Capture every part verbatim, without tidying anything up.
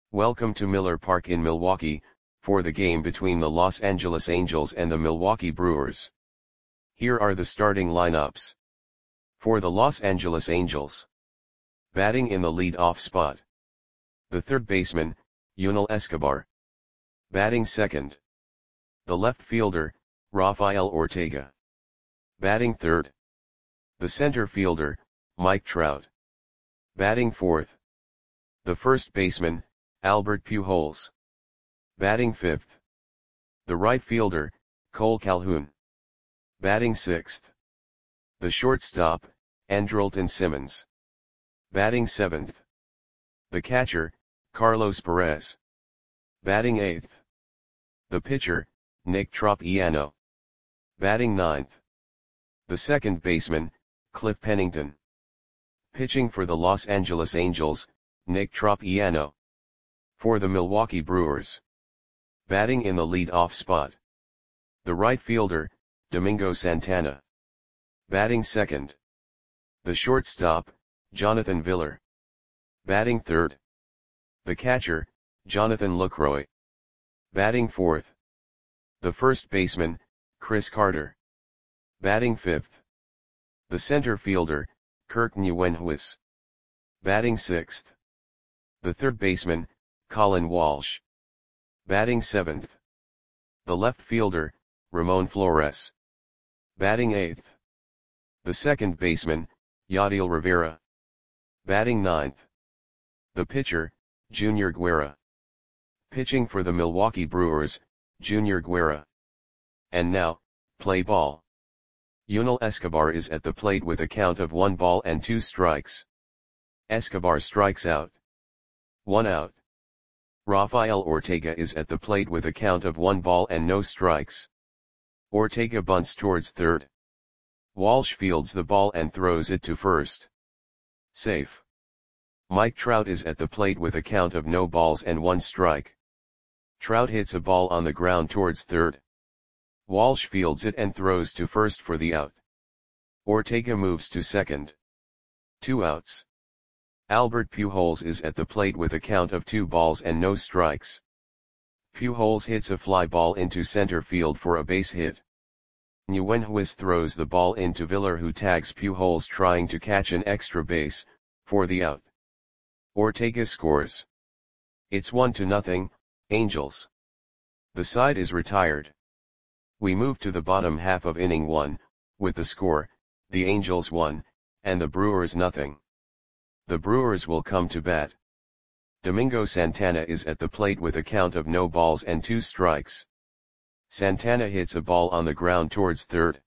Welcome to Miller Park in Milwaukee, for the game between the Los Angeles Angels and the Milwaukee Brewers. Here are the starting lineups. For the Los Angeles Angels. Batting in the lead-off spot. The third baseman, Yunel Escobar. Batting second. The left fielder, Rafael Ortega. Batting third. The center fielder, Mike Trout. Batting fourth. The first baseman, Albert Pujols. Batting fifth. The right fielder, Cole Calhoun. Batting sixth. The shortstop, Andrelton Simmons. Batting seventh. The catcher, Carlos Perez. Batting eighth. The pitcher, Nick Tropiano. Batting ninth. The second baseman, Cliff Pennington. Pitching for the Los Angeles Angels, Nick Tropiano. For the Milwaukee Brewers. Batting in the lead-off spot. The right fielder, Domingo Santana. Batting second. The shortstop, Jonathan Villar. Batting third. The catcher, Jonathan Lucroy. Batting fourth. The first baseman, Chris Carter. Batting fifth. The center fielder, Kirk Nguyenhuis. Batting sixth. The third baseman, Colin Walsh. Batting seventh. The left fielder, Ramon Flores. Batting eighth. The second baseman, Yadiel Rivera. Batting ninth. The pitcher, Junior Guerra. Pitching for the Milwaukee Brewers, Junior Guerra. And now, play ball. Yunel Escobar is at the plate with a count of one ball and two strikes. Escobar strikes out. One out. Rafael Ortega is at the plate with a count of one ball and no strikes. Ortega bunts towards third. Walsh fields the ball and throws it to first. Safe. Mike Trout is at the plate with a count of no balls and one strike. Trout hits a ball on the ground towards third. Walsh fields it and throws to first for the out. Ortega moves to second. Two outs. Albert Pujols is at the plate with a count of two balls and no strikes. Pujols hits a fly ball into center field for a base hit. Nguyenhuis throws the ball into Villar, who tags Pujols trying to catch an extra base, for the out. Ortega scores. It's one to nothing, Angels. The side is retired. We move to the bottom half of inning one, with the score, the Angels one, and the Brewers nothing. The Brewers will come to bat. Domingo Santana is at the plate with a count of no balls and two strikes. Santana hits a ball on the ground towards third.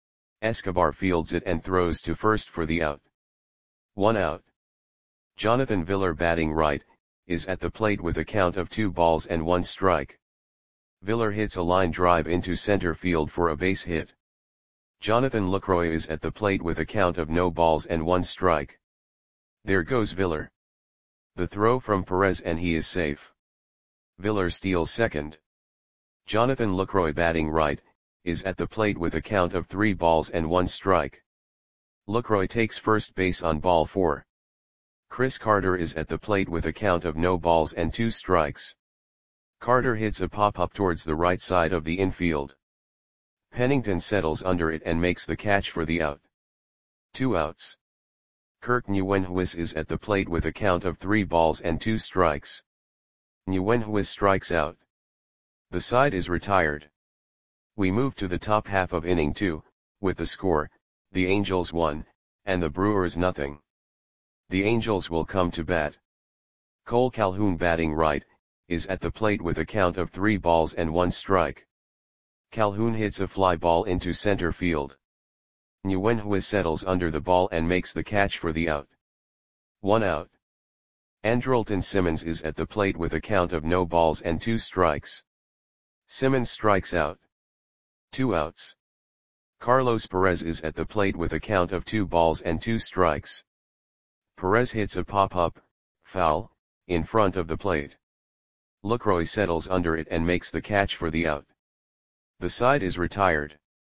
Escobar fields it and throws to first for the out. One out. Jonathan Villar, batting right, is at the plate with a count of two balls and one strike. Villar hits a line drive into center field for a base hit. Jonathan Lucroy is at the plate with a count of no balls and one strike. There goes Villar. The throw from Perez and he is safe. Villar steals second. Jonathan Lucroy, batting right, is at the plate with a count of three balls and one strike. Lucroy takes first base on ball four. Chris Carter is at the plate with a count of no balls and two strikes. Carter hits a pop-up towards the right side of the infield. Pennington settles under it and makes the catch for the out. Two outs. Kirk Nguyenhuis is at the plate with a count of three balls and two strikes. Nguyenhuis strikes out. The side is retired. We move to the top half of inning two, with the score, the Angels one, and the Brewers nothing. The Angels will come to bat. Cole Calhoun, batting right, is at the plate with a count of three balls and one strike. Calhoun hits a fly ball into center field. Nguyenhuis settles under the ball and makes the catch for the out. One out. Andrelton Simmons is at the plate with a count of no balls and two strikes. Simmons strikes out. Two outs. Carlos Perez is at the plate with a count of two balls and two strikes. Perez hits a pop-up, foul, in front of the plate. Lucroy settles under it and makes the catch for the out. The side is retired.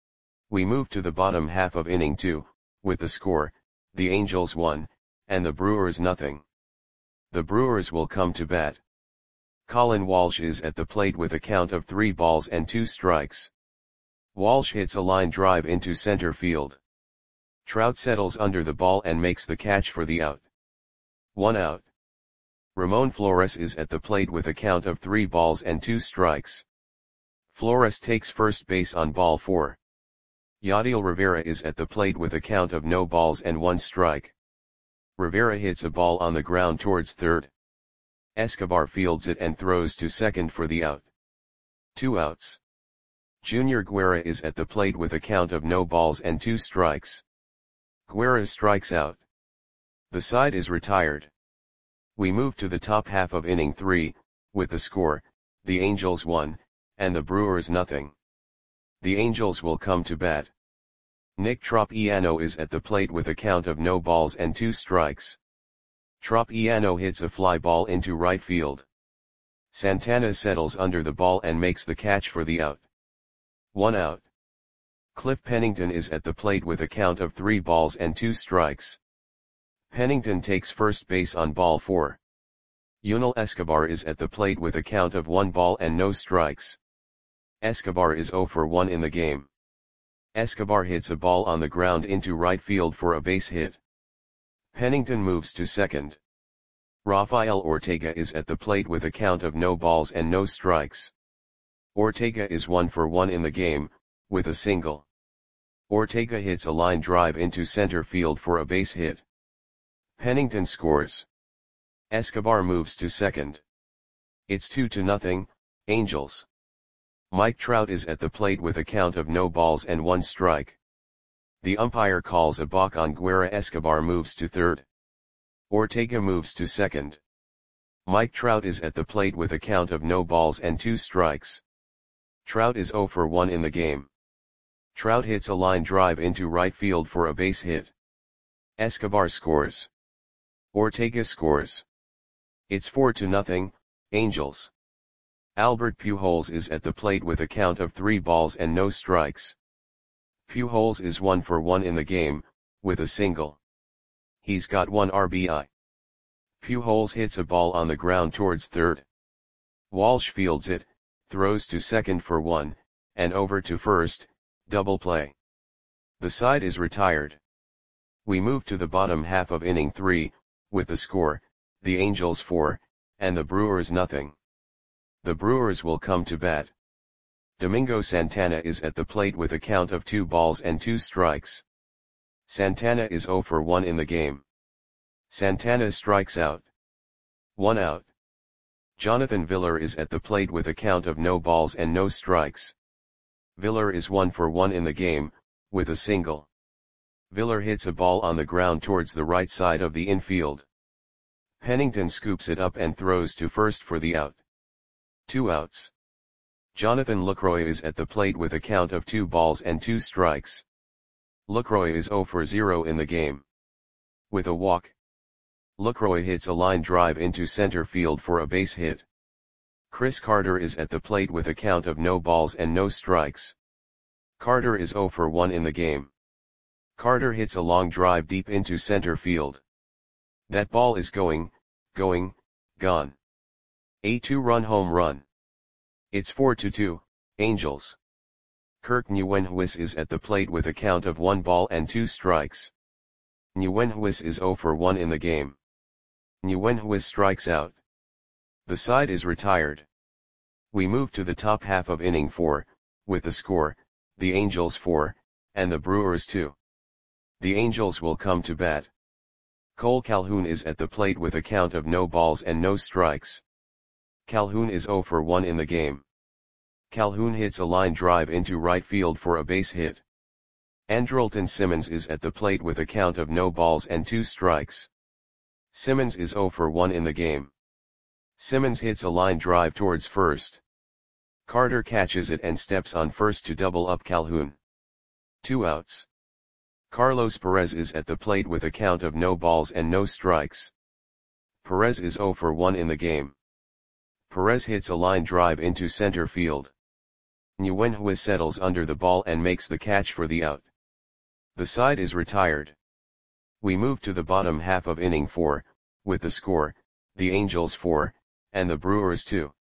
We move to the bottom half of inning two, with the score, the Angels one, and the Brewers nothing. The Brewers will come to bat. Colin Walsh is at the plate with a count of three balls and two strikes. Walsh hits a line drive into center field. Trout settles under the ball and makes the catch for the out. One out. Ramon Flores is at the plate with a count of three balls and two strikes. Flores takes first base on ball four. Yadiel Rivera is at the plate with a count of no balls and one strike. Rivera hits a ball on the ground towards third. Escobar fields it and throws to second for the out. Two outs. Junior Guerra is at the plate with a count of no balls and two strikes. Guerra strikes out. The side is retired. We move to the top half of inning three, with the score, the Angels one, and the Brewers nothing. The Angels will come to bat. Nick Tropiano is at the plate with a count of no balls and two strikes. Tropiano hits a fly ball into right field. Santana settles under the ball and makes the catch for the out. One out. Cliff Pennington is at the plate with a count of three balls and two strikes. Pennington takes first base on ball four. Yunel Escobar is at the plate with a count of one ball and no strikes. Escobar is zero for one in the game. Escobar hits a ball on the ground into right field for a base hit. Pennington moves to second. Rafael Ortega is at the plate with a count of no balls and no strikes. Ortega is one for one in the game, with a single. Ortega hits a line drive into center field for a base hit. Pennington scores. Escobar moves to second. It's two to nothing, Angels. Mike Trout is at the plate with a count of no balls and one strike. The umpire calls a balk on Guerra. Escobar moves to third. Ortega moves to second. Mike Trout is at the plate with a count of no balls and two strikes. Trout is zero for one in the game. Trout hits a line drive into right field for a base hit. Escobar scores. Ortega scores. It's four to nothing, Angels. Albert Pujols is at the plate with a count of three balls and no strikes. Pujols is one for one in the game, with a single. He's got one R B I. Pujols hits a ball on the ground towards third. Walsh fields it, throws to second for one, and over to first, double play. The side is retired. We move to the bottom half of inning three, with the score, the Angels four, and the Brewers nothing. The Brewers will come to bat. Domingo Santana is at the plate with a count of two balls and two strikes. Santana is zero for one in the game. Santana strikes out. One out. Jonathan Villar is at the plate with a count of no balls and no strikes. Villar is one for one in the game, with a single. Villar hits a ball on the ground towards the right side of the infield. Pennington scoops it up and throws to first for the out. Two outs. Jonathan Lucroy is at the plate with a count of two balls and two strikes. Lucroy is zero for zero in the game. With a walk. Lucroy hits a line drive into center field for a base hit. Chris Carter is at the plate with a count of no balls and no strikes. Carter is zero for one in the game. Carter hits a long drive deep into center field. That ball is going, going, gone. A two-run home run. It's four to two, Angels. Kirk Nguyenhuis is at the plate with a count of one ball and two strikes. Nguyenhuis is zero for one in the game. Nguyenhuis strikes out. The side is retired. We move to the top half of inning four, with the score, the Angels four, and the Brewers two. The Angels will come to bat. Cole Calhoun is at the plate with a count of no balls and no strikes. Calhoun is zero for one in the game. Calhoun hits a line drive into right field for a base hit. Andrelton Simmons is at the plate with a count of no balls and two strikes. Simmons is zero for one in the game. Simmons hits a line drive towards first. Carter catches it and steps on first to double up Calhoun. Two outs. Carlos Perez is at the plate with a count of no balls and no strikes. Perez is zero for one in the game. Perez hits a line drive into center field. Nguyenhuis settles under the ball and makes the catch for the out. The side is retired. We move to the bottom half of inning four, with the score, the Angels four, and the Brewers two.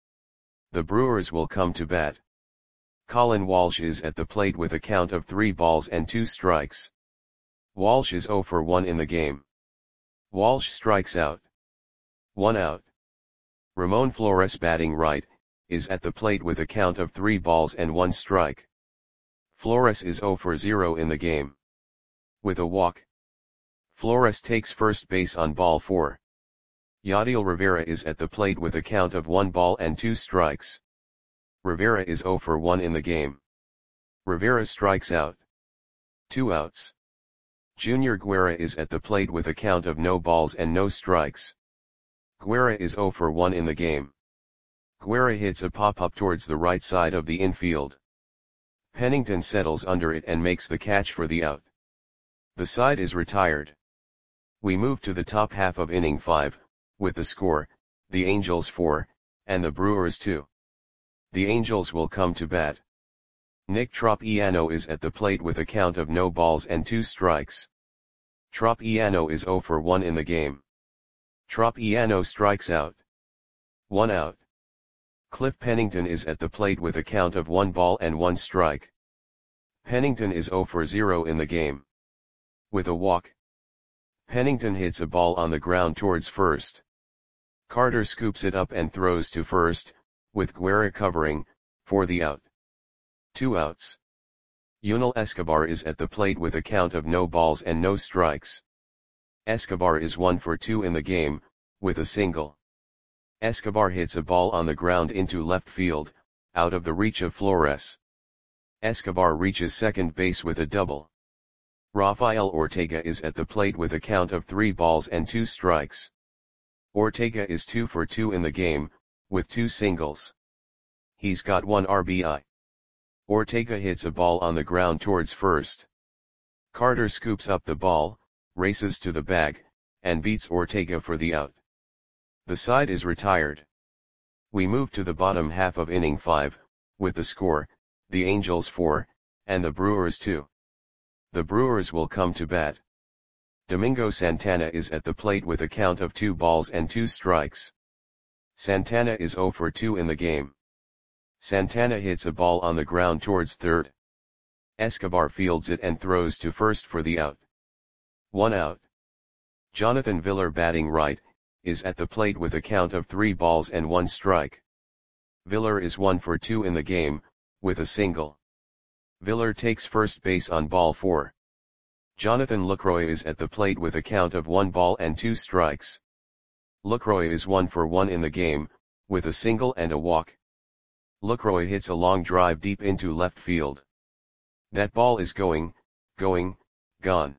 The Brewers will come to bat. Colin Walsh is at the plate with a count of three balls and two strikes. Walsh is zero for one in the game. Walsh strikes out. One out. Ramon Flores, batting right, is at the plate with a count of three balls and one strike. Flores is zero for zero in the game. With a walk. Flores takes first base on ball four. Yadiel Rivera is at the plate with a count of one ball and two strikes. Rivera is zero for one in the game. Rivera strikes out. Two outs. Junior Guerra is at the plate with a count of no balls and no strikes. Guerra is zero for one in the game. Guerra hits a pop-up towards the right side of the infield. Pennington settles under it and makes the catch for the out. The side is retired. We move to the top half of inning five, with the score, the Angels four, and the Brewers two. The Angels will come to bat. Nick Tropiano is at the plate with a count of no balls and two strikes. Tropiano is zero for one in the game. Tropiano strikes out. One out. Cliff Pennington is at the plate with a count of one ball and one strike. Pennington is zero for zero in the game. With a walk. Pennington hits a ball on the ground towards first. Carter scoops it up and throws to first, with Guerra covering, for the out. Two outs. Yunel Escobar is at the plate with a count of no balls and no strikes. Escobar is one for two in the game, with a single. Escobar hits a ball on the ground into left field, out of the reach of Flores. Escobar reaches second base with a double. Rafael Ortega is at the plate with a count of three balls and two strikes. Ortega is two for two in the game, with two singles. He's got one R B I. Ortega hits a ball on the ground towards first. Carter scoops up the ball, races to the bag, and beats Ortega for the out. The side is retired. We move to the bottom half of inning five, with the score, the Angels four, and the Brewers two. The Brewers will come to bat. Domingo Santana is at the plate with a count of two balls and two strikes. Santana is zero for two in the game. Santana hits a ball on the ground towards third. Escobar fields it and throws to first for the out. One out. Jonathan Villar, batting right, is at the plate with a count of three balls and one strike. Villar is one for two in the game, with a single. Villar takes first base on ball four. Jonathan Lucroy is at the plate with a count of one ball and two strikes. Lucroy is one for one in the game, with a single and a walk. Lucroy hits a long drive deep into left field. That ball is going, going, gone.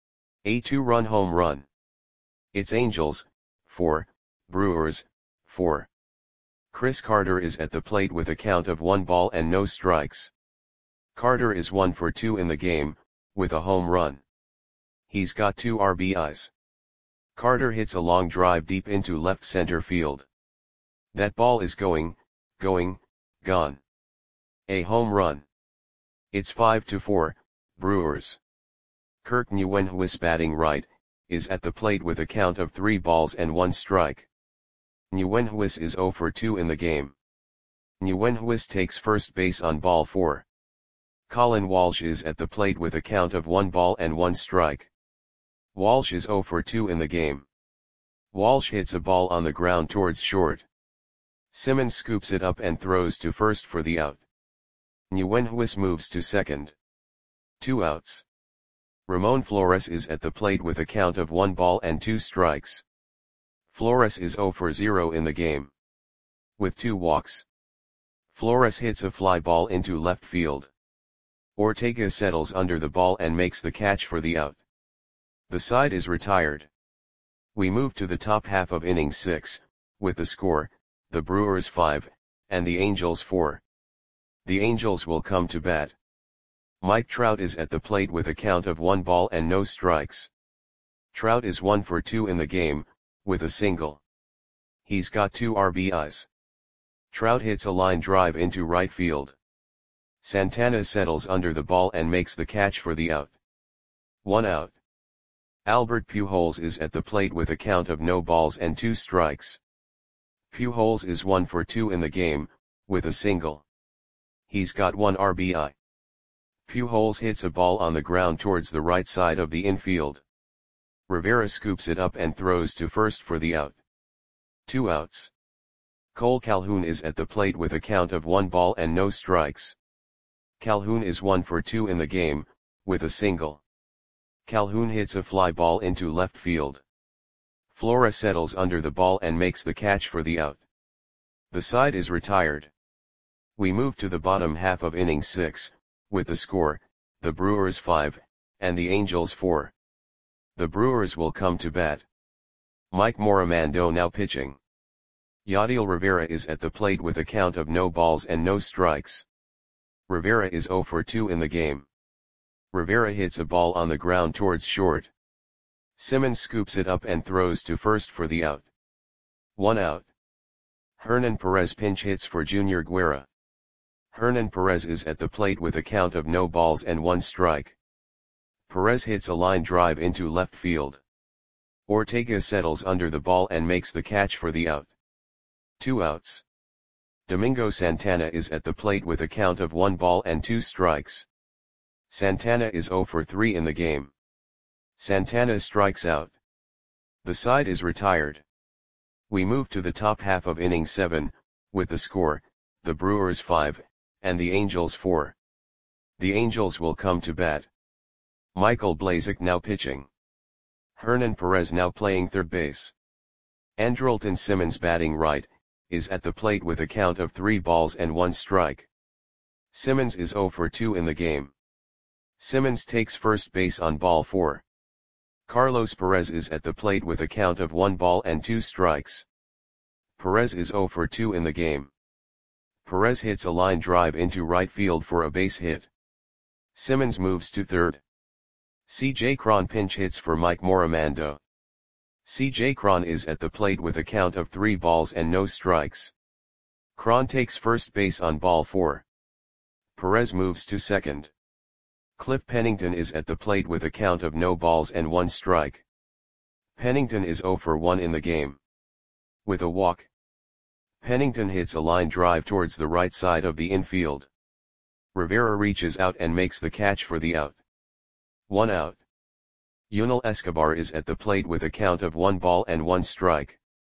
A two-run home run. It's Angels, four, Brewers, four. Chris Carter is at the plate with a count of one ball and no strikes. Carter is one for two in the game, with a home run. He's got two R B Is. Carter hits a long drive deep into left center field. That ball is going, going, gone. A home run. It's five to four, Brewers. Kirk Nguyenhuis, batting right, is at the plate with a count of three balls and one strike. Nguyenhuis is zero for two in the game. Nguyenhuis takes first base on ball four. Colin Walsh is at the plate with a count of one ball and one strike. Walsh is zero for two in the game. Walsh hits a ball on the ground towards short. Simmons scoops it up and throws to first for the out. Nguyenhuis moves to second. Two outs. Ramon Flores is at the plate with a count of one ball and two strikes. Flores is zero for zero in the game. With two walks. Flores hits a fly ball into left field. Ortega settles under the ball and makes the catch for the out. The side is retired. We move to the top half of inning six, with the score, the Brewers five, and the Angels four. The Angels will come to bat. Mike Trout is at the plate with a count of one ball and no strikes. Trout is one for two in the game, with a single. He's got two R B Is. Trout hits a line drive into right field. Santana settles under the ball and makes the catch for the out. One out. Albert Pujols is at the plate with a count of no balls and two strikes. Pujols is one for two in the game, with a single. He's got one R B I. Pujols hits a ball on the ground towards the right side of the infield. Rivera scoops it up and throws to first for the out. Two outs. Cole Calhoun is at the plate with a count of one ball and no strikes. Calhoun is one for two in the game, with a single. Calhoun hits a fly ball into left field. Flora settles under the ball and makes the catch for the out. The side is retired. We move to the bottom half of inning six, with the score, the Brewers five, and the Angels four. The Brewers will come to bat. Mike Morimando now pitching. Yadiel Rivera is at the plate with a count of no balls and no strikes. Rivera is zero for two in the game. Rivera hits a ball on the ground towards short. Simmons scoops it up and throws to first for the out. One out. Hernan Perez pinch hits for Junior Guerra. Hernan Perez is at the plate with a count of no balls and one strike. Perez hits a line drive into left field. Ortega settles under the ball and makes the catch for the out. Two outs. Domingo Santana is at the plate with a count of one ball and two strikes. Santana is zero for three in the game. Santana strikes out. The side is retired. We move to the top half of inning seven, with the score, the Brewers five, and the Angels four. The Angels will come to bat. Michael Blazek now pitching. Hernan Perez now playing third base. Andrelton Simmons batting right, is at the plate with a count of three balls and one strike. Simmons is zero for two in the game. Simmons takes first base on ball four. Carlos Perez is at the plate with a count of one ball and two strikes. Perez is zero for two in the game. Perez hits a line drive into right field for a base hit. Simmons moves to third. C J Cron pinch hits for Mike Morimando. C J Cron is at the plate with a count of three balls and no strikes. Cron takes first base on ball four. Perez moves to second. Cliff Pennington is at the plate with a count of no balls and one strike. Pennington is zero for one in the game. With a walk. Pennington hits a line drive towards the right side of the infield. Rivera reaches out and makes the catch for the out. One out. Yunel Escobar is at the plate with a count of one ball and one strike.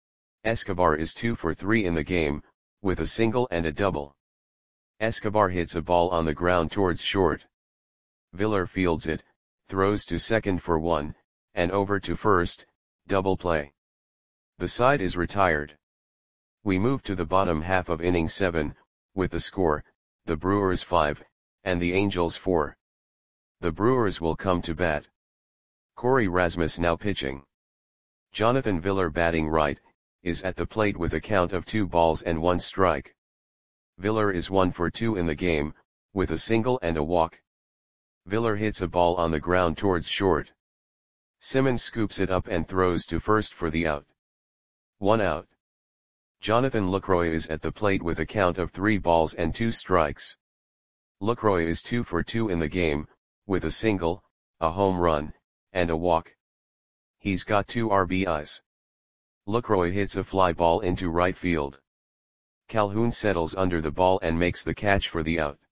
Escobar is two for three in the game, with a single and a double. Escobar hits a ball on the ground towards short. Villar fields it, throws to second for one, and over to first, double play. The side is retired. We move to the bottom half of inning seven, with the score, the Brewers five, and the Angels four. The Brewers will come to bat. Corey Rasmus now pitching. Jonathan Villar batting right, is at the plate with a count of two balls and one strike. Villar is one for two in the game, with a single and a walk. Villar hits a ball on the ground towards short. Simmons scoops it up and throws to first for the out. One out. Jonathan Lucroy is at the plate with a count of three balls and two strikes. Lucroy is two for two in the game, with a single, a home run, and a walk. He's got two R B Is. Lucroy hits a fly ball into right field. Calhoun settles under the ball and makes the catch for the out.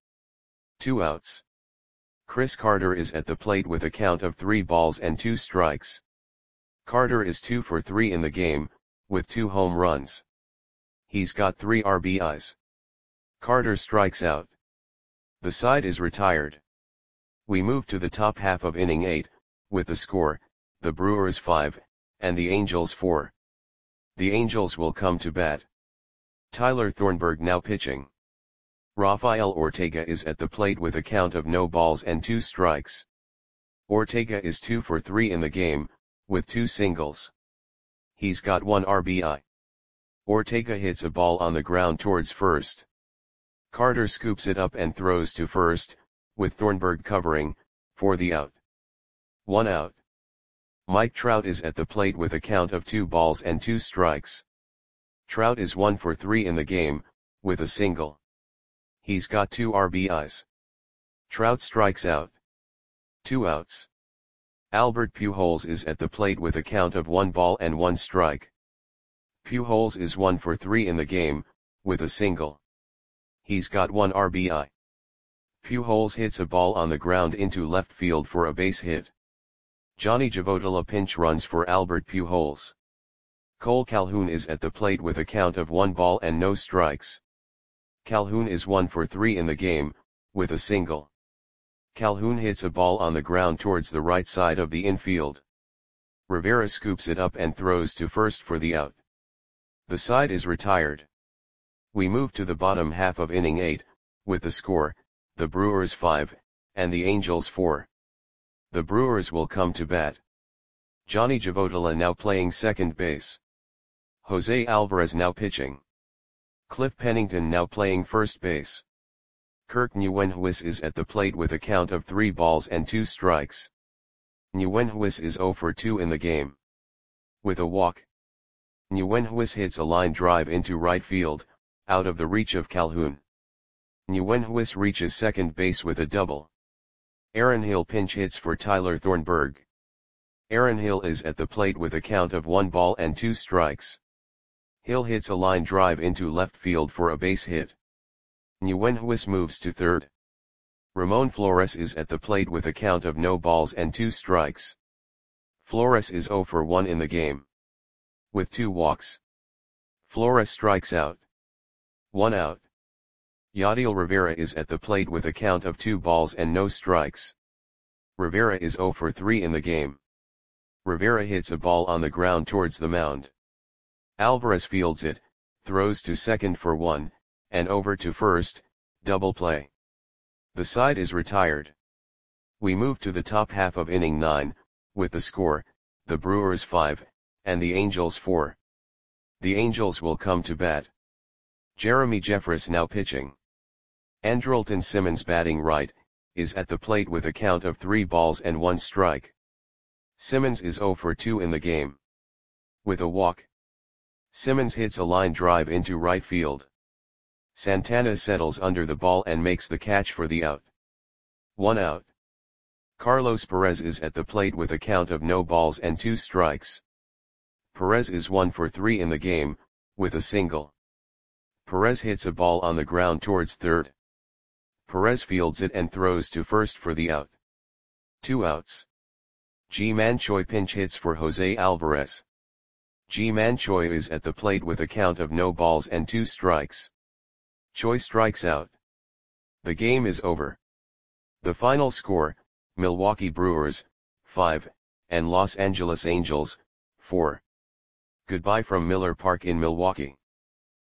Two outs. Chris Carter is at the plate with a count of three balls and two strikes. Carter is two for three in the game, with two home runs. He's got three R B Is. Carter strikes out. The side is retired. We move to the top half of inning eight, with the score, the Brewers five, and the Angels four. The Angels will come to bat. Tyler Thornburg now pitching. Rafael Ortega is at the plate with a count of no balls and two strikes. Ortega is two for three in the game, with two singles. He's got one R B I. Ortega hits a ball on the ground towards first. Carter scoops it up and throws to first, with Thornburg covering, for the out. One out. Mike Trout is at the plate with a count of two balls and two strikes. Trout is one for three in the game, with a single. He's got two R B Is. Trout strikes out. Two outs. Albert Pujols is at the plate with a count of one ball and one strike. Pujols is one for three in the game, with a single. he's got one R B I. Pujols hits a ball on the ground into left field for a base hit. Johnny Javotila pinch runs for Albert Pujols. Cole Calhoun is at the plate with a count of one ball and no strikes. Calhoun is one for three in the game, with a single. Calhoun hits a ball on the ground towards the right side of the infield. Rivera scoops it up and throws to first for the out. The side is retired. We move to the bottom half of inning eight, with the score, the Brewers five, and the Angels four. The Brewers will come to bat. Johnny Javotila now playing second base. Jose Alvarez now pitching. Cliff Pennington now playing first base. Kirk Nguyenhuis is at the plate with a count of three balls and two strikes. Nguyenhuis is zero for two in the game. With a walk. Nguyenhuis hits a line drive into right field, out of the reach of Calhoun. Nguyenhuis reaches second base with a double. Aaron Hill pinch hits for Tyler Thornburg. Aaron Hill is at the plate with a count of one ball and two strikes. Hill hits a line drive into left field for a base hit. Nguyenhuis moves to third. Ramon Flores is at the plate with a count of no balls and two strikes. Flores is zero for one in the game. With two walks. Flores strikes out. One out. Yadiel Rivera is at the plate with a count of two balls and no strikes. Rivera is zero for three in the game. Rivera hits a ball on the ground towards the mound. Alvarez fields it, throws to second for one, and over to first, double play. The side is retired. We move to the top half of inning nine, with the score, the Brewers five, and the Angels four. The Angels will come to bat. Jeremy Jeffress now pitching. Andrelton Simmons batting right, is at the plate with a count of three balls and one strike. Simmons is zero for two in the game. With a walk. Simmons hits a line drive into right field. Santana settles under the ball and makes the catch for the out. One out. Carlos Perez is at the plate with a count of no balls and two strikes. Perez is one for three in the game, with a single. Perez hits a ball on the ground towards third. Perez fields it and throws to first for the out. Two outs. Ji-Man Choi pinch hits for Jose Alvarez. Ji-Man Choi is at the plate with a count of no balls and two strikes. Choi strikes out. The game is over. The final score, Milwaukee Brewers, five, and Los Angeles Angels, four. Goodbye from Miller Park in Milwaukee.